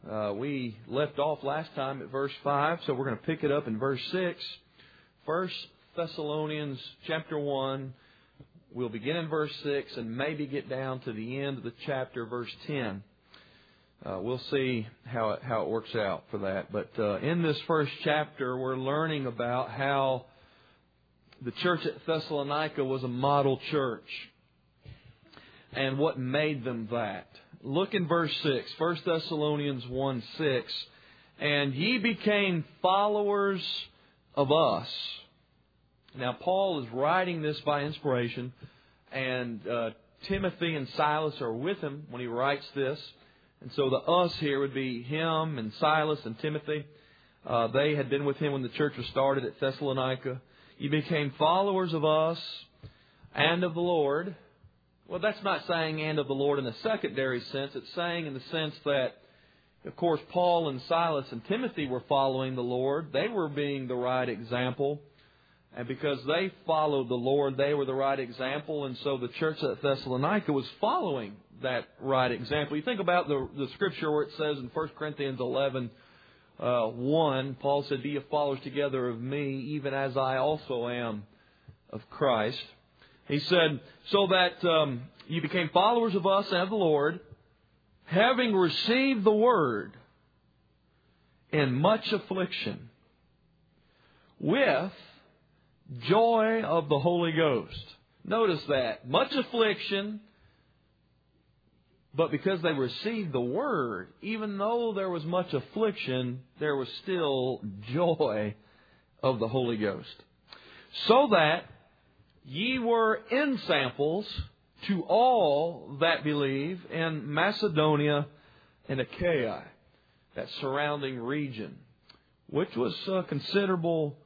We left off last time at verse 5, so we're going to pick it up in verse 6. 1 Thessalonians chapter 1. We'll begin in verse 6 and maybe get down to the end of the chapter, verse 10. We'll see how it works out for that. But in this first chapter, we're learning about how the church at Thessalonica was a model church and what made them that. Look in verse 6, 1 Thessalonians 1:6. And ye became followers of us. Now, Paul is writing this by inspiration, and Timothy and Silas are with him when he writes this. And so the us here would be him and Silas and Timothy. They had been with him when the church was started at Thessalonica. You became followers of us and of the Lord. Well, that's not saying and of the Lord in a secondary sense. It's saying in the sense that, of course, Paul and Silas and Timothy were following the Lord. They were being the right example. And because they followed the Lord, they were the right example. And so the church at Thessalonica was following that right example. You think about the scripture where it says in 1 Corinthians 11:1, Paul said, "Be ye followers together of me, even as I also am of Christ." He said, so that you became followers of us and of the Lord, having received the word in much affliction, with joy of the Holy Ghost. Notice that. Much affliction, but because they received the word, even though there was much affliction, there was still joy of the Holy Ghost. So that ye were ensamples to all that believe in Macedonia and Achaia, that surrounding region, which was a considerable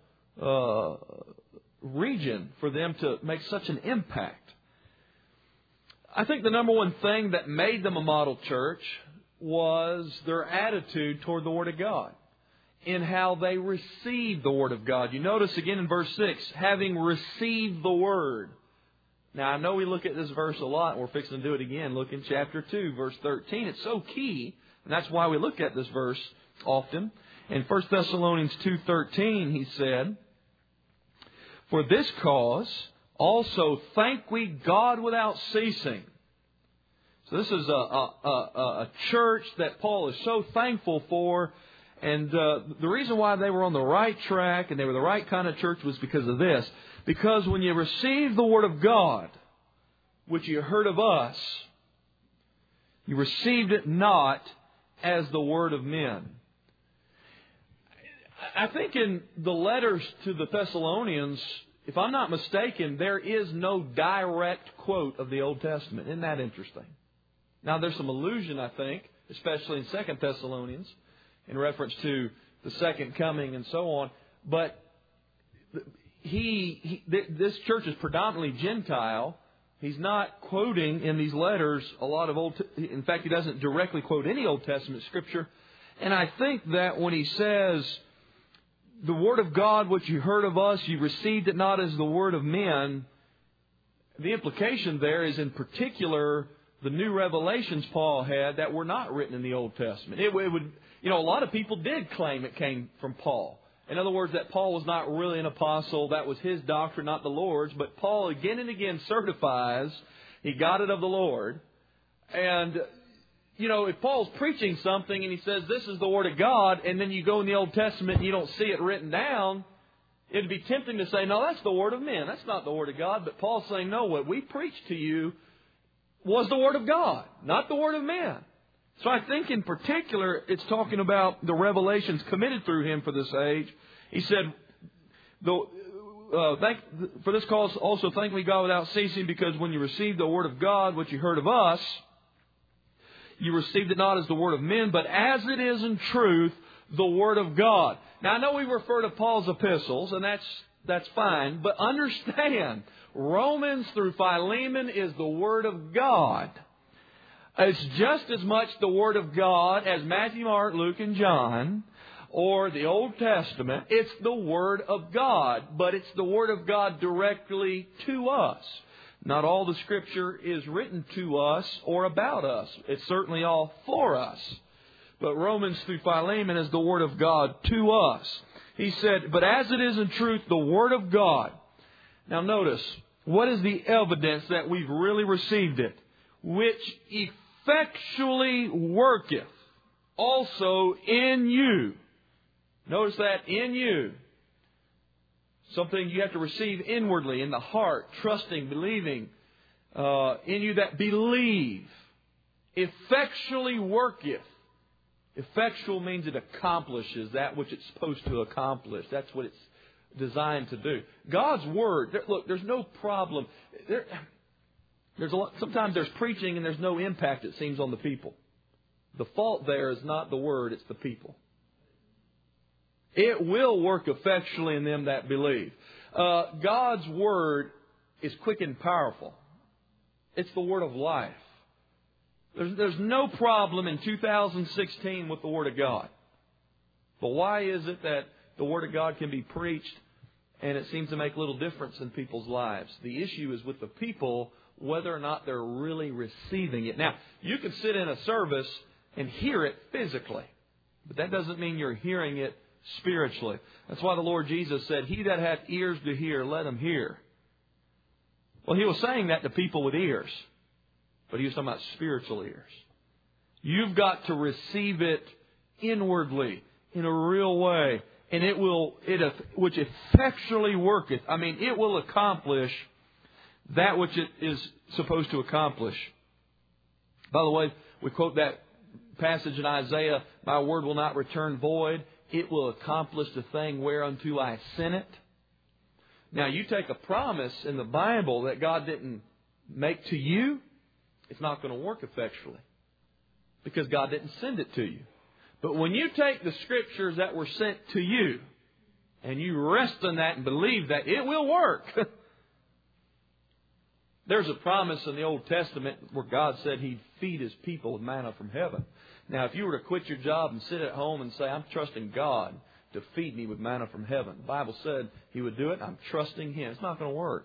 region for them to make such an impact. I think the number one thing that made them a model church was their attitude toward the Word of God, in how they received the Word of God. You notice again in verse 6, having received the Word. Now, I know we look at this verse a lot, and we're fixing to do it again. Look in chapter 2, verse 13. It's so key, and that's why we look at this verse often. In 1 Thessalonians 2:13, he said, "For this cause also thank we God without ceasing." So this is a church that Paul is so thankful for. And the reason why they were on the right track and they were the right kind of church was because of this. Because when you received the Word of God, which you heard of us, you received it not as the word of men. I think in the letters to the Thessalonians, if I'm not mistaken, there is no direct quote of the Old Testament. Isn't that interesting? Now, there's some allusion, I think, especially in 2 Thessalonians, in reference to the second coming and so on. But this church is predominantly Gentile. He's not quoting in these letters a lot of in fact, he doesn't directly quote any Old Testament Scripture. And I think that when he says, the Word of God which you heard of us, you received it not as the word of men, the implication there is in particular the new revelations Paul had that were not written in the Old Testament. It would, a lot of people did claim it came from Paul. In other words, that Paul was not really an apostle. That was his doctrine, not the Lord's. But Paul again and again certifies he got it of the Lord. And, if Paul's preaching something and he says this is the Word of God, and then you go in the Old Testament and you don't see it written down, it'd be tempting to say, no, that's the Word of men. That's not the Word of God. But Paul's saying, no, what we preached to you was the Word of God, not the Word of man. So I think in particular, it's talking about the revelations committed through him for this age. He said, for this cause also thank we God without ceasing, because when you received the Word of God, which you heard of us, you received it not as the word of men, but as it is in truth, the Word of God. Now, I know we refer to Paul's epistles, and that's fine, but understand, Romans through Philemon is the Word of God. It's just as much the Word of God as Matthew, Mark, Luke, and John, or the Old Testament. It's the Word of God, but it's the Word of God directly to us. Not all the Scripture is written to us or about us. It's certainly all for us. but Romans through Philemon is the Word of God to us. He said, but as it is in truth the Word of God. Now notice, what is the evidence that we've really received it? Which effectually worketh also in you. Notice that, in you. Something you have to receive inwardly, in the heart, trusting, believing. In you that believe. Effectually worketh. Effectual means it accomplishes that which it's supposed to accomplish. That's what it's designed to do. God's Word, look, there's no problem. Sometimes there's preaching and there's no impact, it seems, on the people. The fault there is not the Word, it's the people. It will work effectually in them that believe. God's Word is quick and powerful. It's the Word of life. There's no problem in 2016 with the Word of God. But why is it that the Word of God can be preached and it seems to make little difference in people's lives? The issue is with the people, whether or not they're really receiving it. Now, you can sit in a service and hear it physically, but that doesn't mean you're hearing it spiritually. That's why the Lord Jesus said, he that hath ears to hear, let him hear. Well, He was saying that to people with ears, but He was talking about spiritual ears. You've got to receive it inwardly, in a real way, and which effectually worketh. I mean, it will accomplish that which it is supposed to accomplish. By the way, we quote that passage in Isaiah, my word will not return void. It will accomplish the thing whereunto I sent it. Now, you take a promise in the Bible that God didn't make to you, it's not going to work effectually because God didn't send it to you. But when you take the Scriptures that were sent to you and you rest on that and believe that, it will work. There's a promise in the Old Testament where God said He'd feed His people with manna from heaven. Now, if you were to quit your job and sit at home and say, I'm trusting God to feed me with manna from heaven, the Bible said He would do it. I'm trusting Him. It's not going to work.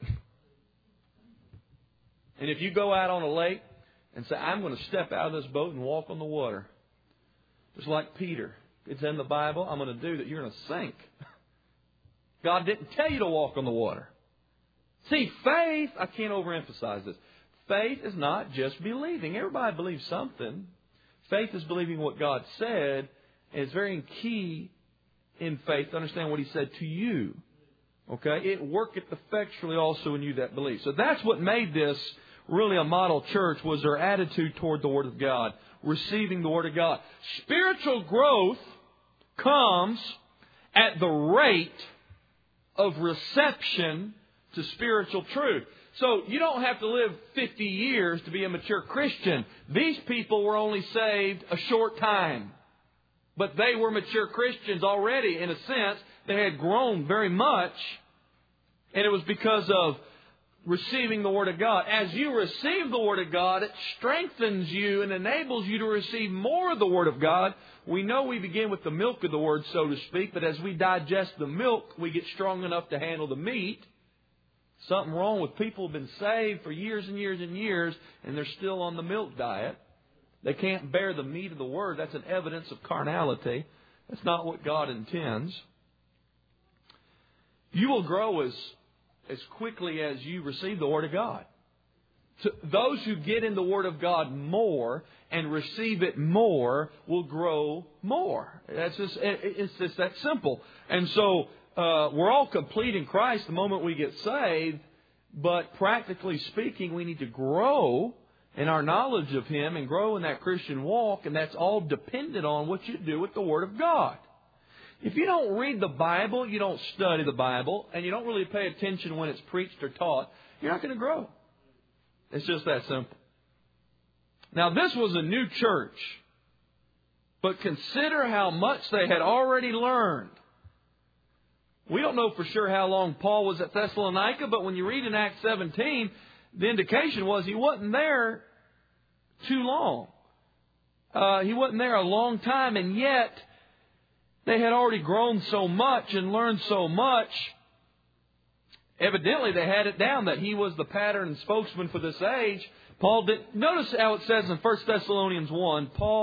And if you go out on a lake and say, I'm going to step out of this boat and walk on the water, just like Peter, it's in the Bible, I'm going to do that, you're going to sink. God didn't tell you to walk on the water. See, faith, I can't overemphasize this. Faith is not just believing. Everybody believes something. Faith is believing what God said. And it's very key in faith to understand what He said to you. Okay? It worketh effectually also in you that believe. So that's what made this really a model church, was their attitude toward the Word of God. Receiving the Word of God. Spiritual growth comes at the rate of reception to spiritual truth. So you don't have to live 50 years to be a mature Christian. These people were only saved a short time. But they were mature Christians already, in a sense. They had grown very much. And it was because of receiving the Word of God. As you receive the Word of God, it strengthens you and enables you to receive more of the Word of God. We know we begin with the milk of the Word, so to speak, but as we digest the milk, we get strong enough to handle the meat. Something wrong with people who've been saved for years and years and years, and they're still on the milk diet. They can't bear the meat of the Word. That's an evidence of carnality. That's not what God intends. You will grow as quickly as you receive the Word of God. So those who get in the Word of God more and receive it more will grow more. It's just that simple. And so we're all complete in Christ the moment we get saved, but practically speaking, we need to grow in our knowledge of Him and grow in that Christian walk, and that's all dependent on what you do with the Word of God. If you don't read the Bible, you don't study the Bible, and you don't really pay attention when it's preached or taught, you're not going to grow. It's just that simple. Now, this was a new church, but consider how much they had already learned. We don't know for sure how long Paul was at Thessalonica, but when you read in Acts 17, the indication was he wasn't there too long. He wasn't there a long time, and yet they had already grown so much and learned so much. Evidently, they had it down that he was the pattern and spokesman for this age. Paul did. Notice how it says in 1 Thessalonians 1, Paul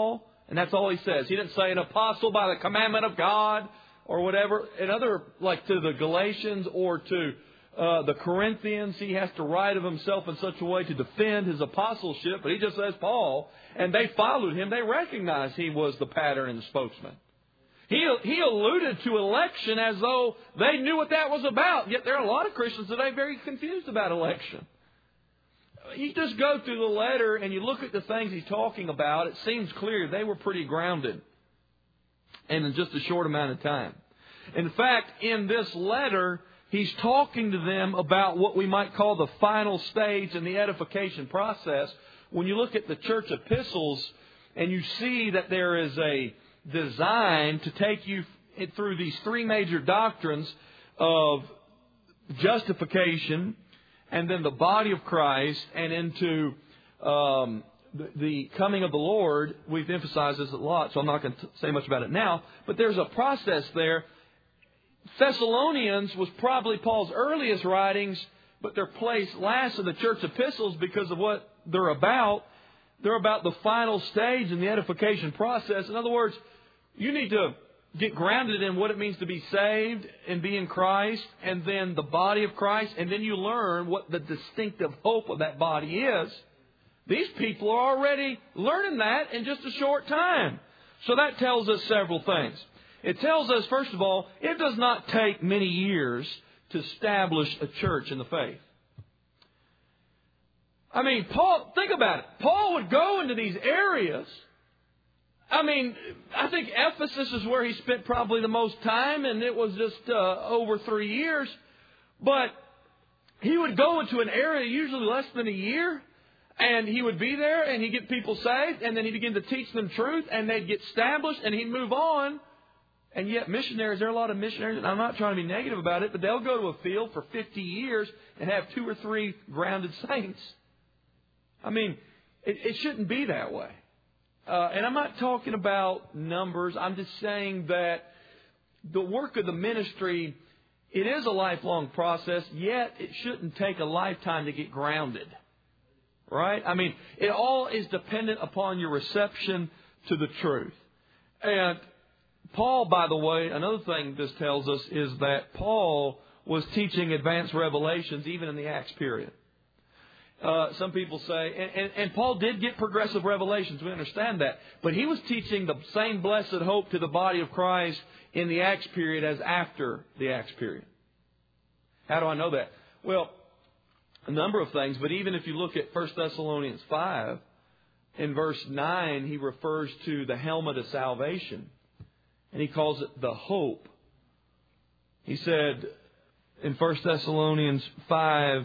And that's all he says. He didn't say an apostle by the commandment of God or whatever. In other, like to the Galatians or to the Corinthians, he has to write of himself in such a way to defend his apostleship. But he just says Paul. And they followed him. They recognized he was the pattern and the spokesman. He alluded to election as though they knew what that was about. Yet there are a lot of Christians today very confused about election. You just go through the letter and you look at the things he's talking about. It seems clear they were pretty grounded. And in just a short amount of time. In fact, in this letter, he's talking to them about what we might call the final stage in the edification process. When you look at the church epistles and you see that there is a design to take you through these three major doctrines of justification and then the body of Christ and into the coming of the Lord. We've emphasized this a lot, so I'm not going to say much about it now. But there's a process there. Thessalonians was probably Paul's earliest writings, but they're placed last in the church epistles because of what they're about. They're about the final stage in the edification process. In other words, you need to get grounded in what it means to be saved and be in Christ, and then the body of Christ, and then you learn what the distinctive hope of that body is. These people are already learning that in just a short time. So that tells us several things. It tells us, first of all, it does not take many years to establish a church in the faith. I mean, Paul, think about it. Paul would go into these areas. I mean, I think Ephesus is where he spent probably the most time, and it was just over 3 years. But he would go into an area usually less than a year, and he would be there, and he'd get people saved, and then he'd begin to teach them truth, and they'd get established, and he'd move on. And yet missionaries, there are a lot of missionaries, and I'm not trying to be negative about it, but they'll go to a field for 50 years and have 2 or 3 grounded saints. I mean, it shouldn't be that way. And I'm not talking about numbers. I'm just saying that the work of the ministry, it is a lifelong process, yet it shouldn't take a lifetime to get grounded. Right? I mean, it all is dependent upon your reception to the truth. And Paul, by the way, another thing this tells us is that Paul was teaching advanced revelations even in the Acts period. Some people say, and Paul did get progressive revelations, we understand that. But he was teaching the same blessed hope to the body of Christ in the Acts period as after the Acts period. How do I know that? Well, a number of things, but even if you look at 1 Thessalonians 5, in verse 9, he refers to the helmet of salvation. And he calls it the hope. He said in 1 Thessalonians 5:8,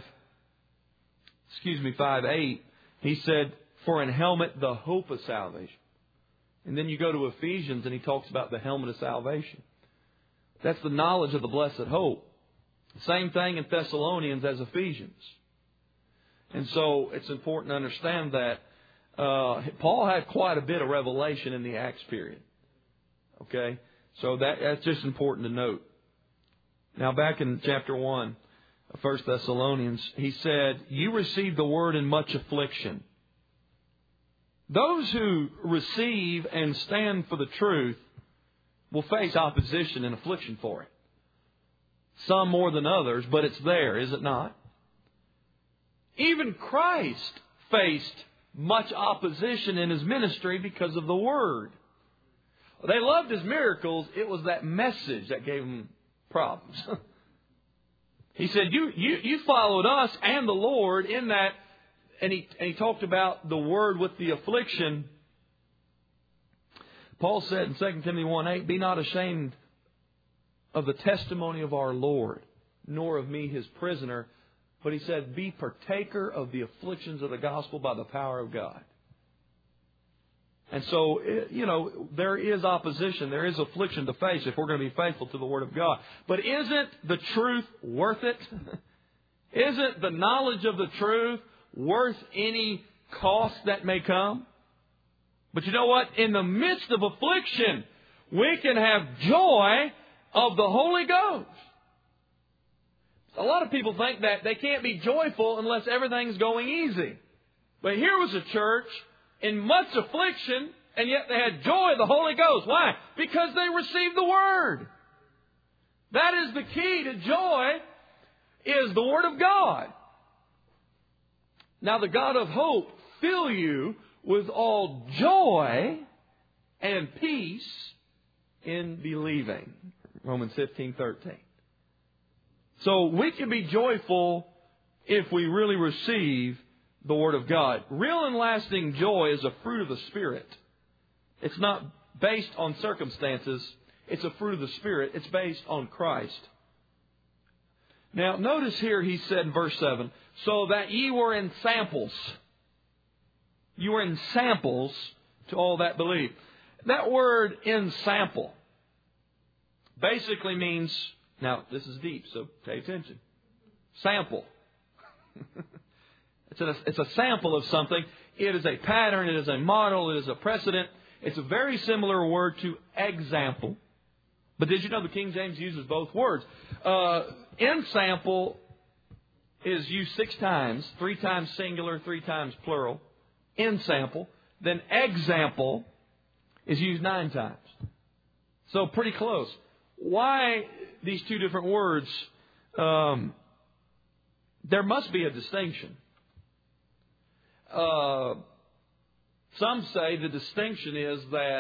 he said, for an helmet, the hope of salvation. And then you go to Ephesians and he talks about the helmet of salvation. That's the knowledge of the blessed hope. Same thing in Thessalonians as Ephesians. And so it's important to understand that Paul had quite a bit of revelation in the Acts period. Okay? So that's just important to note. Now back in chapter 1 of 1 Thessalonians, he said, you received the word in much affliction. Those who receive and stand for the truth will face opposition and affliction for it. Some more than others, but it's there, is it not? Even Christ faced much opposition in his ministry because of the word. They loved his miracles. It was that message that gave them problems. He said, you followed us and the Lord in that. And he talked about the word with the affliction. Paul said in 2 Timothy 1:8, be not ashamed of the testimony of our Lord, nor of me his prisoner. But he said, be partaker of the afflictions of the gospel by the power of God. And so, there is opposition. There is affliction to face if we're going to be faithful to the Word of God. But isn't the truth worth it? Isn't the knowledge of the truth worth any cost that may come? But you know what? In the midst of affliction, we can have joy of the Holy Ghost. A lot of people think that they can't be joyful unless everything's going easy. But here was a church in much affliction, And yet they had joy of the Holy Ghost. Why? Because they received the Word. That is the key to joy, is the Word of God. Now the God of hope fill you with all joy and peace in believing. Romans 15:13. So we can be joyful if we really receive the Word of God. Real and lasting joy is a fruit of the Spirit. It's not based on circumstances. It's a fruit of the Spirit. It's based on Christ. Now, notice here he said in verse 7, so that ye were in samples. You were in samples to all that believe. That word in sample basically means, now this is deep, so pay attention. Sample. It's a sample of something. It is a pattern. It is a model. It is a precedent. It's a very similar word to example. But did you know the King James uses both words? Ensample is used 6 times, 3 times singular, 3 times plural. Ensample. Then example is used 9 times. So pretty close. Why these 2 different words? There must be a distinction. Some say the distinction is that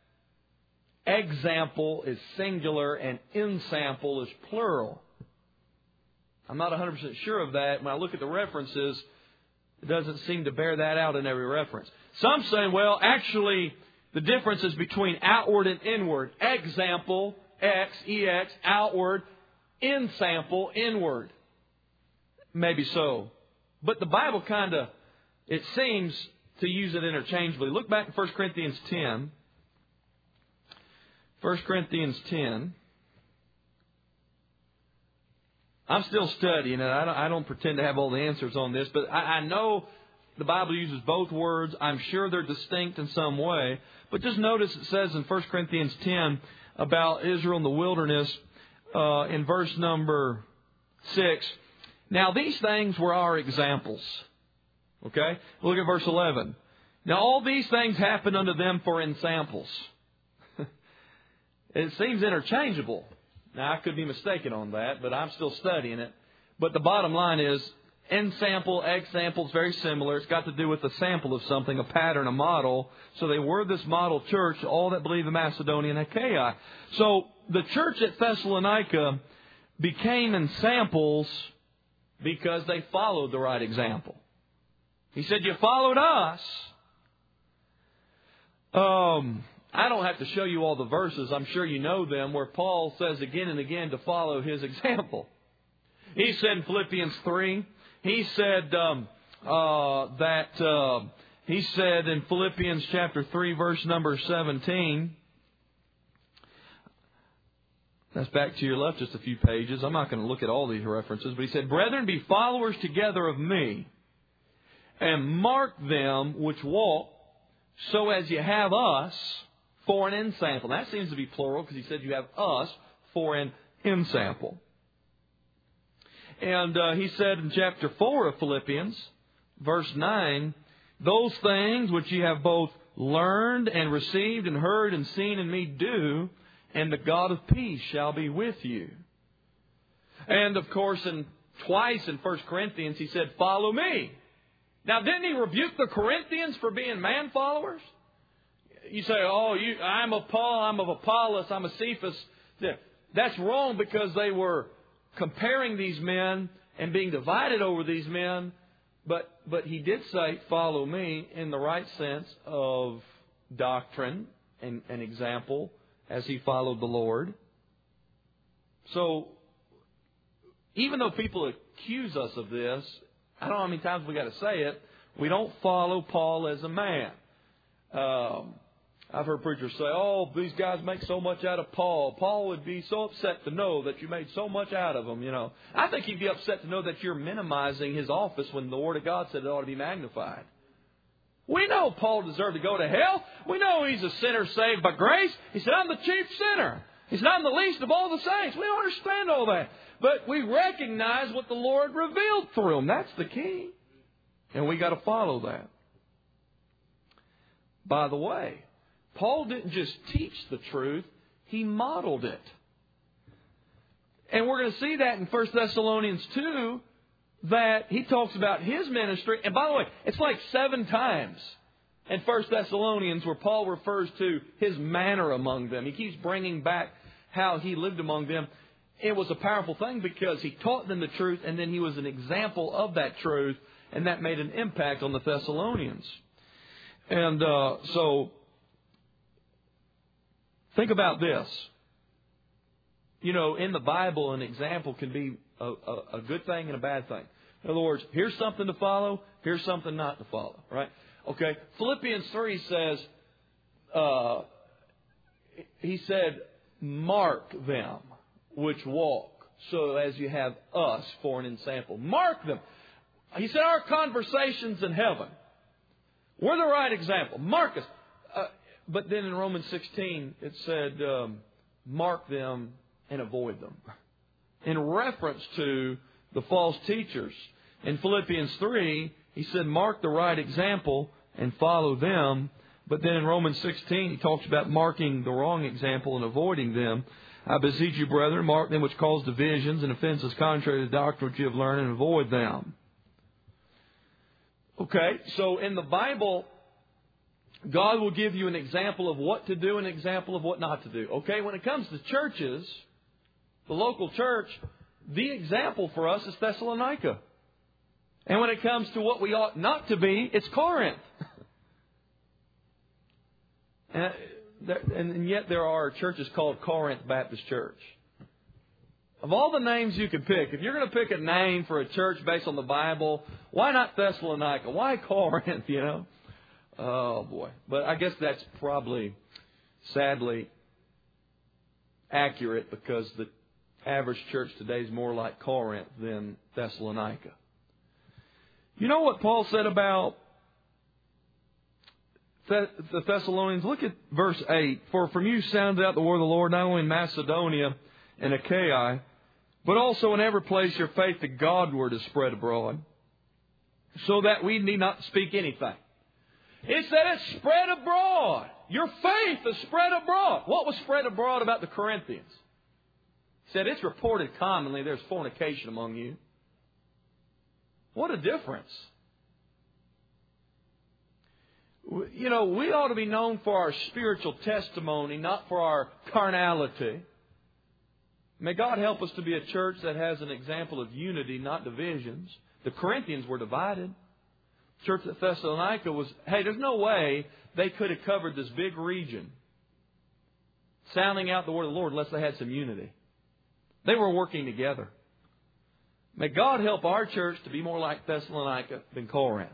example is singular and ensample is plural. I'm not 100% sure of that. When I look at the references, it doesn't seem to bear that out in every reference. Some say, well, actually, the difference is between outward and inward. Example, X, EX, outward, ensample, inward. Maybe so. But the Bible it seems to use it interchangeably. Look back in 1 Corinthians 10. 1 Corinthians 10. I'm still studying it. I don't pretend to have all the answers on this, but I know the Bible uses both words. I'm sure they're distinct in some way. But just notice it says in 1 Corinthians 10 about Israel in the wilderness in verse number 6. Now these things were our examples. Okay? Look at verse 11. Now all these things happened unto them for ensamples. It seems interchangeable. Now I could be mistaken on that, but I'm still studying it. But the bottom line is, ensample, example is very similar. It's got to do with a sample of something, a pattern, a model. So they were this model church, all that believe in Macedonia and Achaia. So the church at Thessalonica became ensamples because they followed the right example. He said, you followed us. I don't have to show you all the verses. I'm sure you know them, where Paul says again and again to follow his example. He said in Philippians 3, he said he said in Philippians chapter 3, verse number 17, that's back to your left just a few pages. I'm not going to look at all these references, but he said, brethren, be followers together of me, and mark them which walk, so as you have us for an ensample. That seems to be plural, because he said you have us for an ensample. And he said in chapter 4 of Philippians, verse 9, those things which ye have both learned and received and heard and seen in me do, and the God of peace shall be with you. And of course, twice in 1 Corinthians, he said, follow me. Now, didn't he rebuke the Corinthians for being man followers? You say, I'm of Paul, I'm of Apollos, I'm of Cephas. That's wrong, because they were comparing these men and being divided over these men. But he did say, follow me, in the right sense of doctrine and example as he followed the Lord. So, even though people accuse us of this, I don't know how many times we got to say it, we don't follow Paul as a man. I've heard preachers say, these guys make so much out of Paul. Paul would be so upset to know that you made so much out of him, I think he'd be upset to know that you're minimizing his office when the Word of God said it ought to be magnified. We know Paul deserved to go to hell. We know he's a sinner saved by grace. He said, I'm the chief sinner. He said, I'm the least of all the saints. We don't understand all that. But we recognize what the Lord revealed through him. That's the key. And we got to follow that. By the way, Paul didn't just teach the truth, he modeled it. And we're going to see that in 1 Thessalonians 2, that he talks about his ministry. And by the way, it's like 7 times in 1 Thessalonians where Paul refers to his manner among them. He keeps bringing back how he lived among them. It was a powerful thing because he taught them the truth, and then he was an example of that truth, and that made an impact on the Thessalonians. And so, think about this. You know, in the Bible, an example can be a good thing and a bad thing. In other words, here's something to follow, here's something not to follow, right? Okay, Philippians 3 says, he said, mark them which walk, so as you have us for an example. Mark them. He said, our conversations in heaven, we're the right example. Mark us. But then in Romans 16, it said, mark them and avoid them, in reference to the false teachers. In Philippians 3, he said, mark the right example and follow them. But then in Romans 16, he talks about marking the wrong example and avoiding them. I beseech you, brethren, mark them which cause divisions and offenses contrary to the doctrine which you have learned, and avoid them. Okay, so in the Bible, God will give you an example of what to do and an example of what not to do. Okay, when it comes to churches, the local church, the example for us is Thessalonica. And when it comes to what we ought not to be, it's Corinth. And yet there are churches called Corinth Baptist Church. Of all the names you could pick, if you're going to pick a name for a church based on the Bible, why not Thessalonica? Why Corinth, you know? Oh, boy. But I guess that's probably, sadly, accurate because the average church today is more like Corinth than Thessalonica. You know what Paul said about the Thessalonians? Look at verse 8. For from you sounded out the word of the Lord, not only in Macedonia and Achaia, but also in every place your faith to Godward is spread abroad, so that we need not speak anything. He said it's spread abroad. Your faith is spread abroad. What was spread abroad about the Corinthians? He said it's reported commonly there's fornication among you. What a difference. You know, we ought to be known for our spiritual testimony, not for our carnality. May God help us to be a church that has an example of unity, not divisions. The Corinthians were divided. The church at Thessalonica was, hey, there's no way they could have covered this big region, sounding out the word of the Lord, unless they had some unity. They were working together. May God help our church to be more like Thessalonica than Corinth.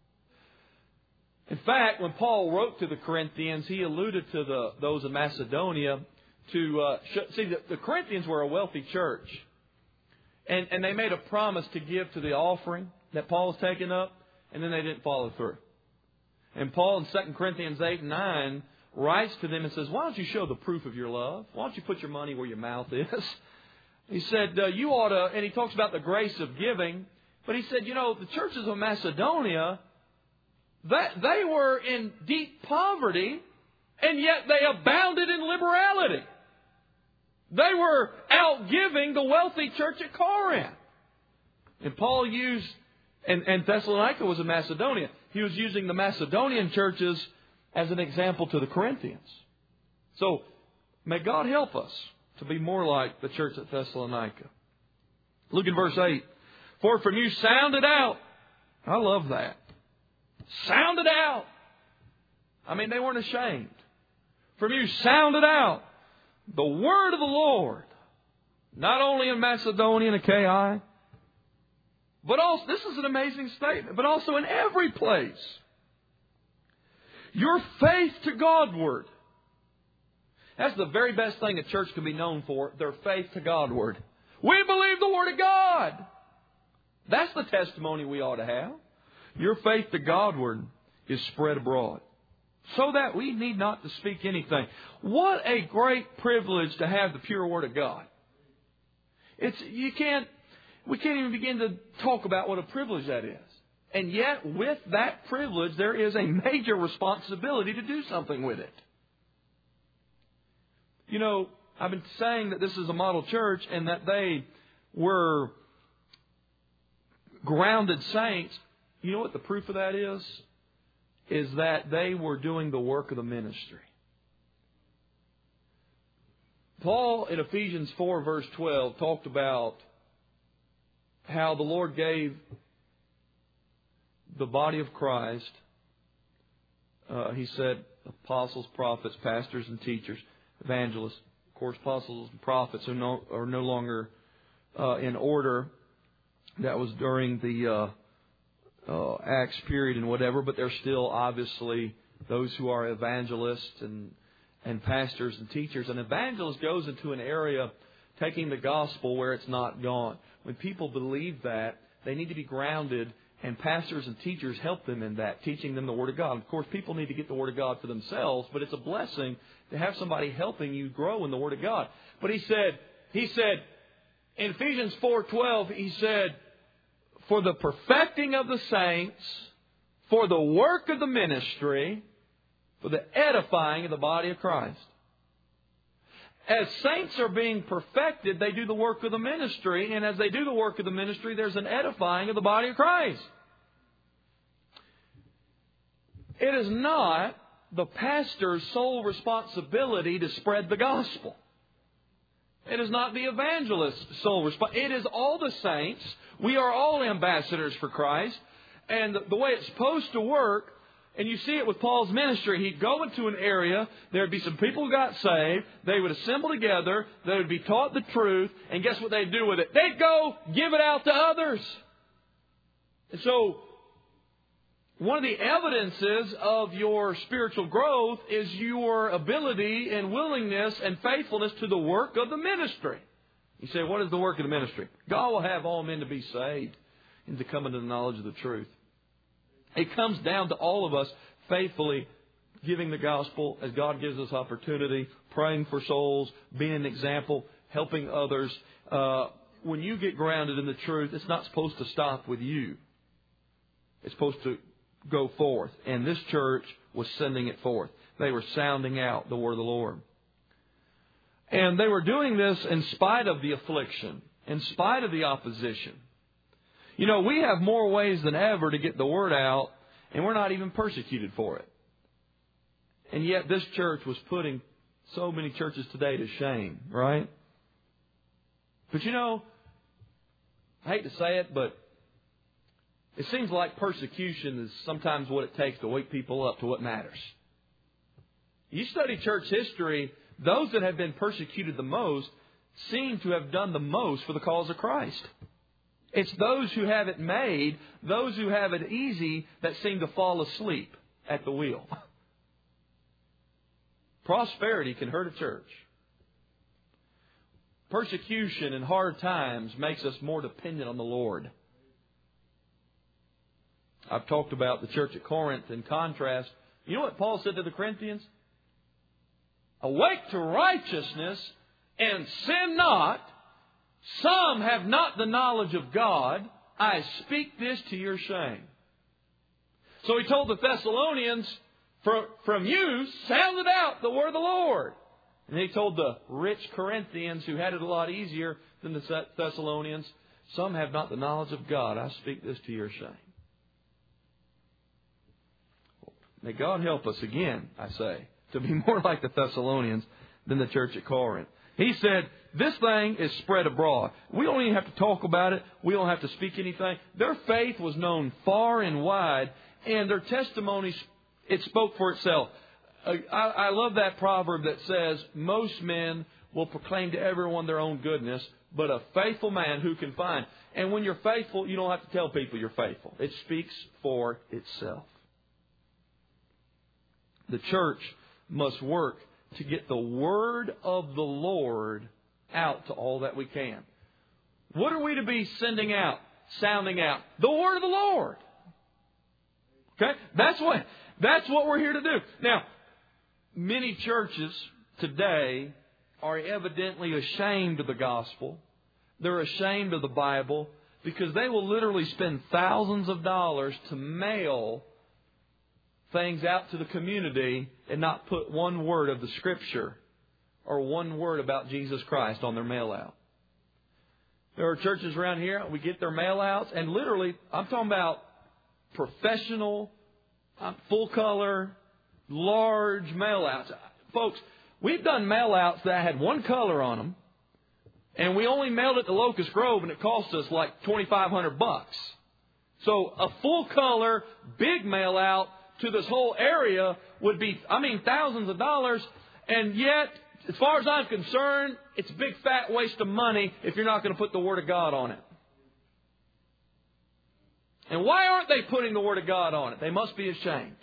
In fact, when Paul wrote to the Corinthians, he alluded to those of Macedonia to see that the Corinthians were a wealthy church. And they made a promise to give to the offering that Paul was taking up, and then they didn't follow through. And Paul in 2 Corinthians 8 and 9 writes to them and says, why don't you show the proof of your love? Why don't you put your money where your mouth is? He said, you ought to, and he talks about the grace of giving, but he said, you know, the churches of Macedonia, they were in deep poverty, and yet they abounded in liberality. They were outgiving the wealthy church at Corinth. And Paul used, and Thessalonica was in Macedonia, he was using the Macedonian churches as an example to the Corinthians. So, may God help us to be more like the church at Thessalonica. Look at verse 8. For from you sounded out. I love that. Sounded out. I mean, they weren't ashamed. From you sounded out the word of the Lord, not only in Macedonia and Achaia, but also, this is an amazing statement, but also in every place. Your faith to Godward. That's the very best thing a church can be known for, their faith to Godward. We believe the Word of God. That's the testimony we ought to have. Your faith to Godward is spread abroad, so that we need not to speak anything. What a great privilege to have the pure Word of God. We can't even begin to talk about what a privilege that is. And yet, with that privilege, there is a major responsibility to do something with it. you know, I've been saying that this is a model church and that they were grounded saints. You know what the proof of that is? Is that they were doing the work of the ministry. Paul in Ephesians 4 verse 12 talked about how the Lord gave the body of Christ, he said, apostles, prophets, pastors, and teachers, evangelists. Of course, apostles and prophets are no longer in order. That was during the Acts period and whatever, but they're still obviously those who are evangelists and pastors and teachers. An evangelist goes into an area taking the gospel where it's not gone. When people believe that, they need to be grounded, and pastors and teachers help them in that, teaching them the Word of God. Of course, people need to get the Word of God for themselves, but it's a blessing to have somebody helping you grow in the Word of God. But he said in Ephesians 4:12, he said, for the perfecting of the saints, for the work of the ministry, for the edifying of the body of Christ. As saints are being perfected, they do the work of the ministry. And as they do the work of the ministry, there's an edifying of the body of Christ. It is not the pastor's sole responsibility to spread the gospel. It is not the evangelist's sole responsibility. It is all the saints. We are all ambassadors for Christ. And the way it's supposed to work, and you see it with Paul's ministry, he'd go into an area, there would be some people who got saved, they would assemble together, they would be taught the truth, and guess what they'd do with it? They'd go give it out to others. And so, one of the evidences of your spiritual growth is your ability and willingness and faithfulness to the work of the ministry. You say, what is the work of the ministry? God will have all men to be saved and to come into the knowledge of the truth. It comes down to all of us faithfully giving the gospel as God gives us opportunity, praying for souls, being an example, helping others. When you get grounded in the truth, it's not supposed to stop with you. It's supposed to go forth. And this church was sending it forth. They were sounding out the word of the Lord. And they were doing this in spite of the affliction, in spite of the opposition. You know, we have more ways than ever to get the word out, and we're not even persecuted for it. And yet this church was putting so many churches today to shame, right? But you know, I hate to say it, but it seems like persecution is sometimes what it takes to wake people up to what matters. You study church history, those that have been persecuted the most seem to have done the most for the cause of Christ. It's those who have it made, those who have it easy, that seem to fall asleep at the wheel. Prosperity can hurt a church. Persecution and hard times makes us more dependent on the Lord. I've talked about the church at Corinth in contrast. You know what Paul said to the Corinthians? Awake to righteousness and sin not. Some have not the knowledge of God. I speak this to your shame. So he told the Thessalonians, from you, sounded out the word of the Lord. And he told the rich Corinthians, who had it a lot easier than the Thessalonians, some have not the knowledge of God. I speak this to your shame. May God help us again, I say, to be more like the Thessalonians than the church at Corinth. He said, this thing is spread abroad. We don't even have to talk about it. We don't have to speak anything. Their faith was known far and wide, and their testimonies, it spoke for itself. I love that proverb that says, most men will proclaim to everyone their own goodness, but a faithful man who can find. And when you're faithful, you don't have to tell people you're faithful. It speaks for itself. The church must work to get the word of the Lord out to all that we can. What are we to be sending out, sounding out? The word of the Lord. Okay? That's what we're here to do. Now, many churches today are evidently ashamed of the gospel. They're ashamed of the Bible because they will literally spend thousands of dollars to mail things out to the community and not put one word of the Scripture or one word about Jesus Christ on their mail out. There are churches around here, we get their mail outs, and literally, I'm talking about professional, full color, large mail outs. Folks, we've done mail outs that had one color on them, and we only mailed it to Locust Grove, and it cost us like $2,500. So a full color, big mail out to this whole area would be, thousands of dollars, and yet, as far as I'm concerned, it's a big fat waste of money if you're not going to put the Word of God on it. And why aren't they putting the Word of God on it? They must be ashamed.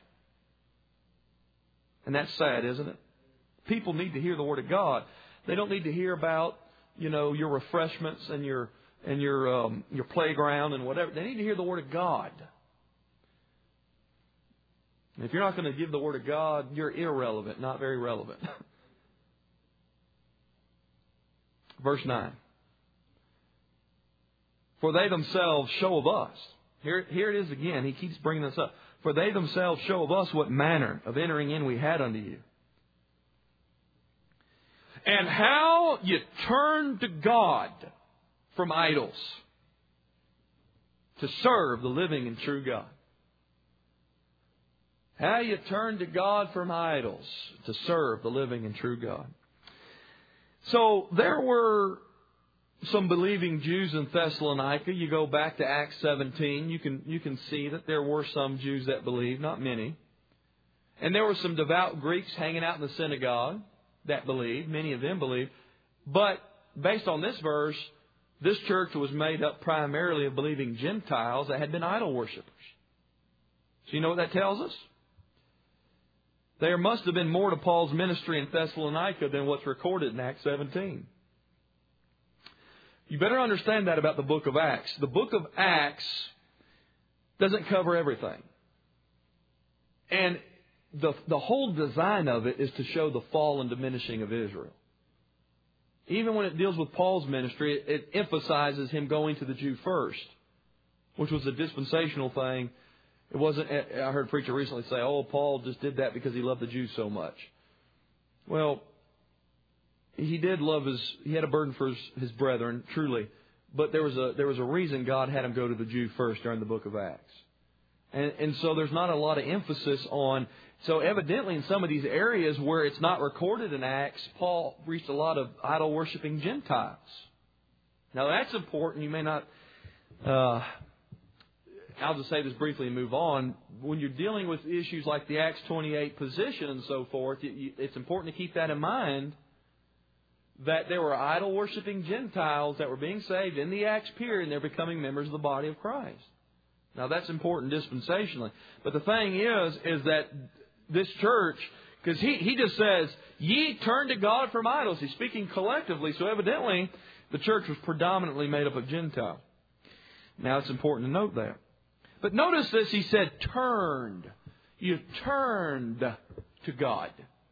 And that's sad, isn't it? People need to hear the Word of God. They don't need to hear about, your refreshments and your playground and whatever. They need to hear the Word of God. And if you're not going to give the Word of God, you're irrelevant, not very relevant. Verse 9. For they themselves show of us. Here it is again. He keeps bringing this up. For they themselves show of us what manner of entering in we had unto you. And how you turned to God from idols to serve the living and true God. How you turned to God from idols to serve the living and true God. So there were some believing Jews in Thessalonica. You go back to Acts 17, you can see that there were some Jews that believed, not many. And there were some devout Greeks hanging out in the synagogue that believed. Many of them believed. But based on this verse, this church was made up primarily of believing Gentiles that had been idol worshippers. So you know what that tells us? There must have been more to Paul's ministry in Thessalonica than what's recorded in Acts 17. You better understand that about the book of Acts. The book of Acts doesn't cover everything. And the whole design of it is to show the fall and diminishing of Israel. Even when it deals with Paul's ministry, it emphasizes him going to the Jew first, which was a dispensational thing. It wasn't. I heard a preacher recently say, Paul just did that because he loved the Jews so much. Well, he did love he had a burden for his brethren, truly. But there was a reason God had him go to the Jew first during the book of Acts. And so there's not a lot of emphasis on. So evidently in some of these areas where it's not recorded in Acts, Paul reached a lot of idol-worshiping Gentiles. Now that's important. You may not... I'll just say this briefly and move on. When you're dealing with issues like the Acts 28 position and so forth, it's important to keep that in mind, that there were idol-worshiping Gentiles that were being saved in the Acts period, and they're becoming members of the body of Christ. Now, that's important dispensationally. But the thing is that this church, because he just says, ye turn to God from idols. He's speaking collectively, so evidently the church was predominantly made up of Gentiles. Now, it's important to note that. But notice this, he said, turned. You turned to God.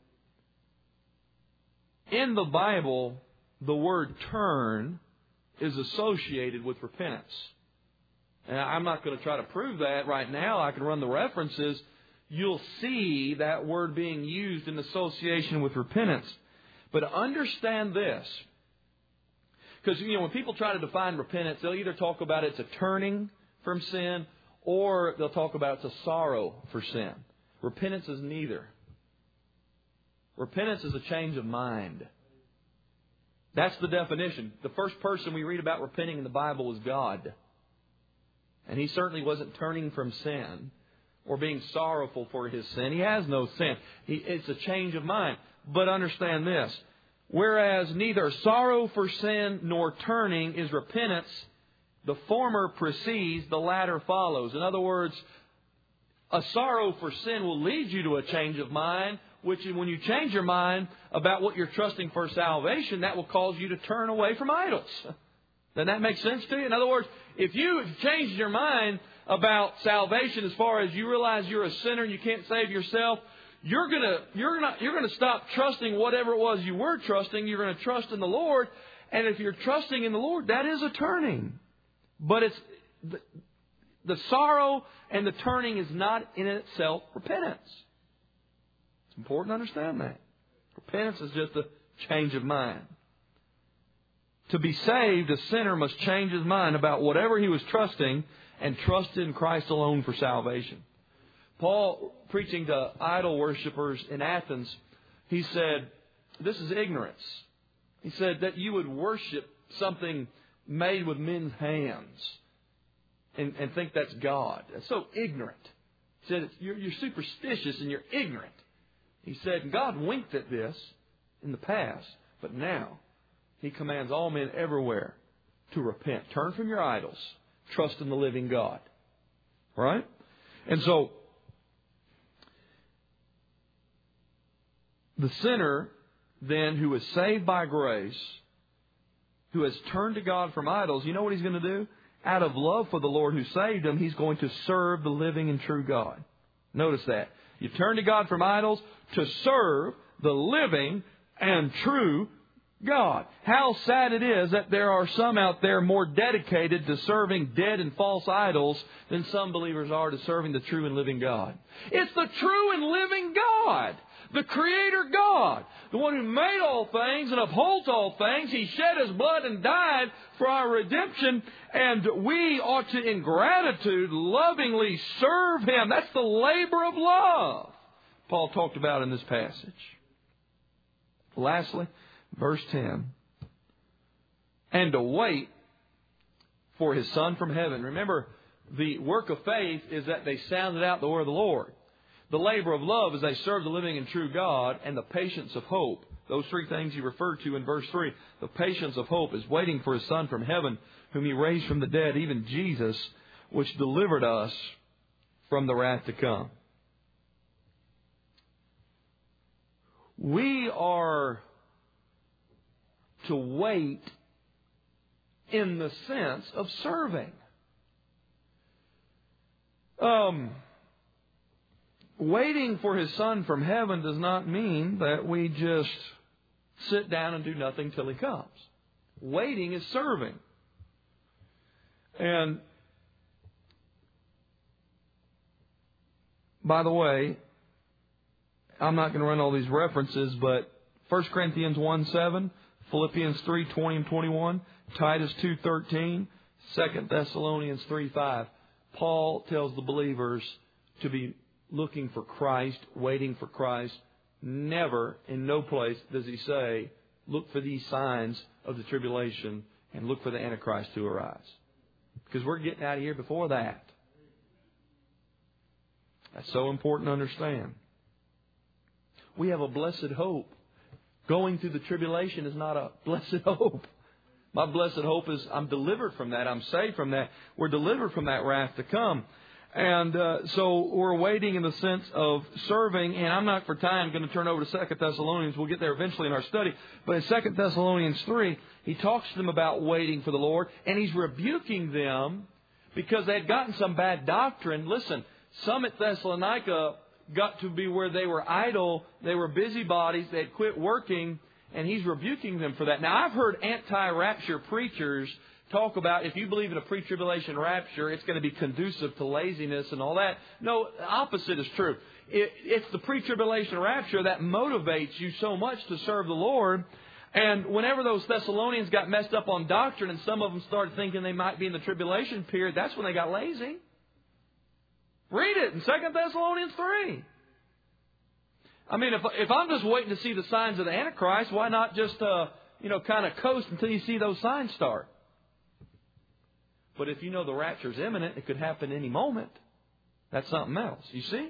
In the Bible, the word turn is associated with repentance. And I'm not going to try to prove that right now. I can run the references. You'll see that word being used in association with repentance. But understand this. Because, when people try to define repentance, they'll either talk about it's a turning from sin, or they'll talk about it's a sorrow for sin. Repentance is neither. Repentance is a change of mind. That's the definition. The first person we read about repenting in the Bible was God. And He certainly wasn't turning from sin or being sorrowful for His sin. He has no sin. It's a change of mind. But understand this. Whereas neither sorrow for sin nor turning is repentance, the former precedes, the latter follows. In other words, a sorrow for sin will lead you to a change of mind, which when you change your mind about what you're trusting for salvation, that will cause you to turn away from idols. Doesn't that make sense to you? In other words, if you change your mind about salvation as far as you realize you're a sinner and you can't save yourself, you're gonna stop trusting whatever it was you were trusting. You're going to trust in the Lord. And if you're trusting in the Lord, that is a turning. But it's the sorrow and the turning is not in itself repentance. It's important to understand that. Repentance is just a change of mind. To be saved, a sinner must change his mind about whatever he was trusting and trust in Christ alone for salvation. Paul, preaching to idol worshippers in Athens, he said, this is ignorance. He said that you would worship something made with men's hands and think that's God. That's so ignorant. He said, you're superstitious and you're ignorant. He said, God winked at this in the past, but now He commands all men everywhere to repent. Turn from your idols. Trust in the living God. Right? And so, the sinner then who is saved by grace, who has turned to God from idols, you know what he's going to do? Out of love for the Lord who saved him, he's going to serve the living and true God. Notice that. You turn to God from idols to serve the living and true God. How sad it is that there are some out there more dedicated to serving dead and false idols than some believers are to serving the true and living God. It's the true and living God, the Creator God, the one who made all things and upholds all things. He shed His blood and died for our redemption, and we ought to, in gratitude, lovingly serve Him. That's the labor of love Paul talked about in this passage. Lastly, verse 10, and to wait for His Son from heaven. Remember, the work of faith is that they sounded out the word of the Lord. The labor of love is they serve the living and true God, and the patience of hope. Those three things he referred to in verse 3. The patience of hope is waiting for His Son from heaven, whom He raised from the dead, even Jesus, which delivered us from the wrath to come. We are to wait in the sense of serving. Waiting for His Son from heaven does not mean that we just sit down and do nothing till He comes. Waiting is serving. And by the way, I'm not going to run all these references, but 1 Corinthians 1:7, Philippians 3:20 and 21, Titus 2:13, 2 Thessalonians 3:5. Paul tells the believers to be looking for Christ, waiting for Christ. Never, in no place, does he say, look for these signs of the tribulation and look for the Antichrist to arise. Because we're getting out of here before that. That's so important to understand. We have a blessed hope. Going through the tribulation is not a blessed hope. My blessed hope is I'm delivered from that. I'm saved from that. We're delivered from that wrath to come. And so we're waiting in the sense of serving. And I'm not for time going to turn over to 2 Thessalonians. We'll get there eventually in our study. But in 2 Thessalonians 3, he talks to them about waiting for the Lord. And he's rebuking them because they had gotten some bad doctrine. Listen, some at Thessalonica got to be where they were idle. They were busybodies. They had quit working. And he's rebuking them for that. Now, I've heard anti-rapture preachers talk about if you believe in a pre-tribulation rapture, it's going to be conducive to laziness and all that. No, the opposite is true. It's the pre-tribulation rapture that motivates you so much to serve the Lord. And whenever those Thessalonians got messed up on doctrine and some of them started thinking they might be in the tribulation period, that's when they got lazy. Read it in 2 Thessalonians 3. I mean, if I'm just waiting to see the signs of the Antichrist, why not just, kind of coast until you see those signs start? But if you know the rapture is imminent, it could happen any moment. That's something else. You see?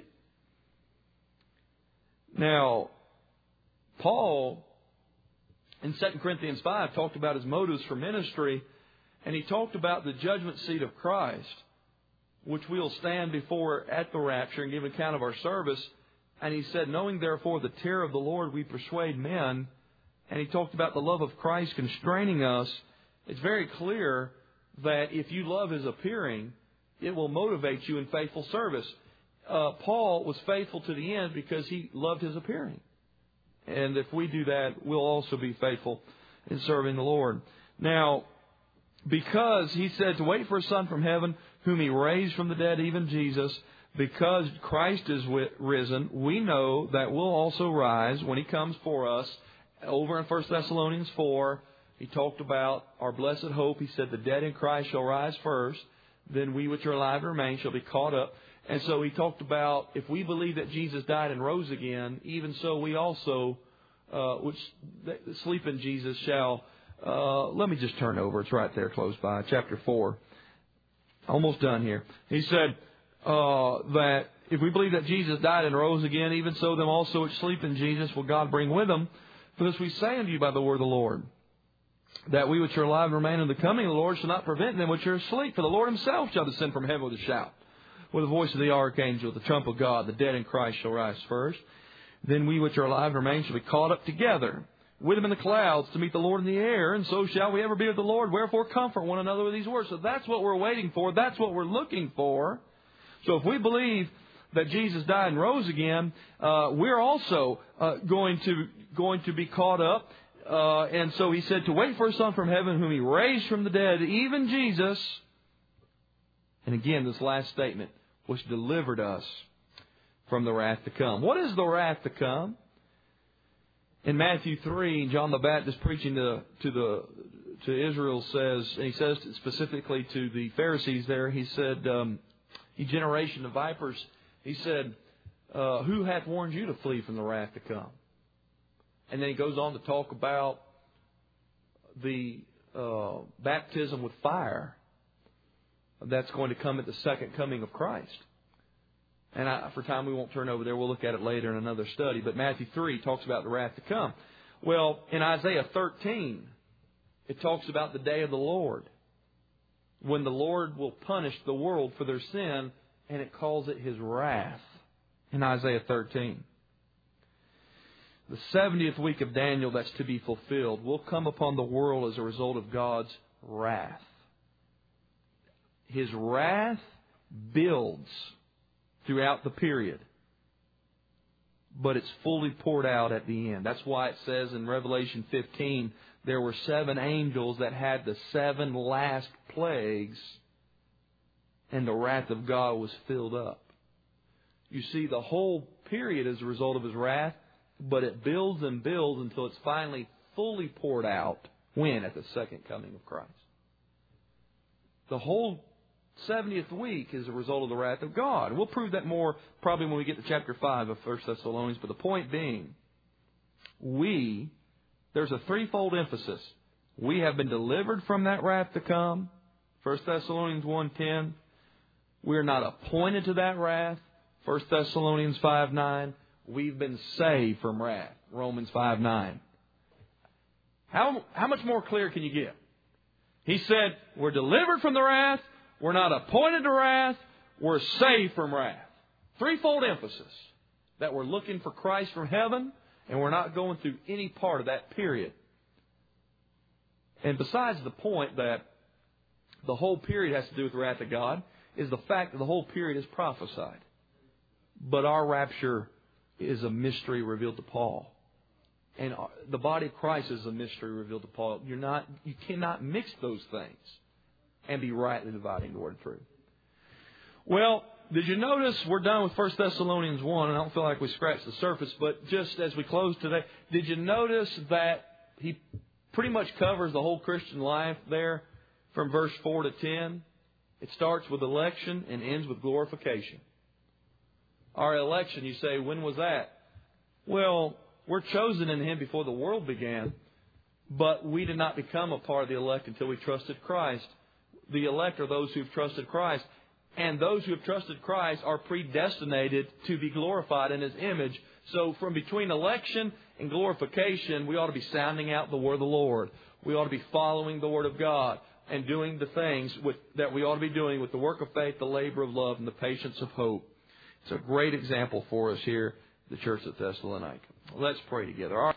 Now, Paul, in 2 Corinthians 5, talked about his motives for ministry, and he talked about the judgment seat of Christ, which we'll stand before at the rapture and give account of our service. And he said, knowing therefore the terror of the Lord, we persuade men. And he talked about the love of Christ constraining us. It's very clear that if you love His appearing, it will motivate you in faithful service. Paul was faithful to the end because he loved His appearing. And if we do that, we'll also be faithful in serving the Lord. Now, because he said to wait for His Son from heaven, whom He raised from the dead, even Jesus, because Christ is risen, we know that we'll also rise when He comes for us over in 1 Thessalonians 4, he talked about our blessed hope. He said, the dead in Christ shall rise first. Then we which are alive and remain shall be caught up. And so he talked about if we believe that Jesus died and rose again, even so we also, which sleep in Jesus shall, let me just turn over. It's right there close by, chapter 4. Almost done here. He said that if we believe that Jesus died and rose again, even so them also which sleep in Jesus will God bring with them. For this we say unto you by the word of the Lord, that we which are alive and remain in the coming of the Lord shall not prevent them which are asleep. For the Lord himself shall descend from heaven with a shout, with the voice of the archangel, with the trump of God. The dead in Christ shall rise first. Then we which are alive and remain shall be caught up together with him in the clouds to meet the Lord in the air. And so shall we ever be with the Lord. Wherefore comfort one another with these words. So that's what we're waiting for. That's what we're looking for. So if we believe that Jesus died and rose again, we're also going to be caught up. And so he said to wait for a Son from heaven whom he raised from the dead, even Jesus. And again, this last statement, which delivered us from the wrath to come. What is the wrath to come? In Matthew 3, John the Baptist preaching to Israel says, and he says specifically to the Pharisees there, he said, ye generation of vipers, he said, who hath warned you to flee from the wrath to come? And then he goes on to talk about the baptism with fire that's going to come at the second coming of Christ. And for time we won't turn over there. We'll look at it later in another study. But Matthew 3 talks about the wrath to come. Well, in Isaiah 13, it talks about the day of the Lord, when the Lord will punish the world for their sin, and it calls it His wrath in Isaiah 13. The 70th week of Daniel that's to be fulfilled will come upon the world as a result of God's wrath. His wrath builds throughout the period, but it's fully poured out at the end. That's why it says in Revelation 15, there were 7 angels that had the 7 last plagues, and the wrath of God was filled up. You see, the whole period is a result of His wrath, but it builds and builds until it's finally fully poured out. When? At the second coming of Christ. The whole 70th week is a result of the wrath of God. And we'll prove that more probably when we get to chapter 5 of 1 Thessalonians. But the point being, there's a threefold emphasis. We have been delivered from that wrath to come. 1 Thessalonians 1:10. We are not appointed to that wrath. 1 Thessalonians 5:9. We've been saved from wrath. Romans 5:9. How much more clear can you get? He said, we're delivered from the wrath. We're not appointed to wrath. We're saved from wrath. Threefold emphasis. That we're looking for Christ from heaven, and we're not going through any part of that period. And besides the point that the whole period has to do with the wrath of God, is the fact that the whole period is prophesied. But our rapture is a mystery revealed to Paul. And the body of Christ is a mystery revealed to Paul. You cannot mix those things and be rightly dividing the word of truth. Well, did you notice we're done with 1 Thessalonians 1, and I don't feel like we scratched the surface, but just as we close today, did you notice that he pretty much covers the whole Christian life there from verse 4 to 10? It starts with election and ends with glorification. Our election, you say, when was that? Well, we're chosen in Him before the world began, but we did not become a part of the elect until we trusted Christ. The elect are those who've trusted Christ. And those who have trusted Christ are predestinated to be glorified in His image. So from between election and glorification, we ought to be sounding out the word of the Lord. We ought to be following the Word of God and doing the things that we ought to be doing with the work of faith, the labor of love, and the patience of hope. It's a great example for us here, the Church at Thessalonica. Let's pray together.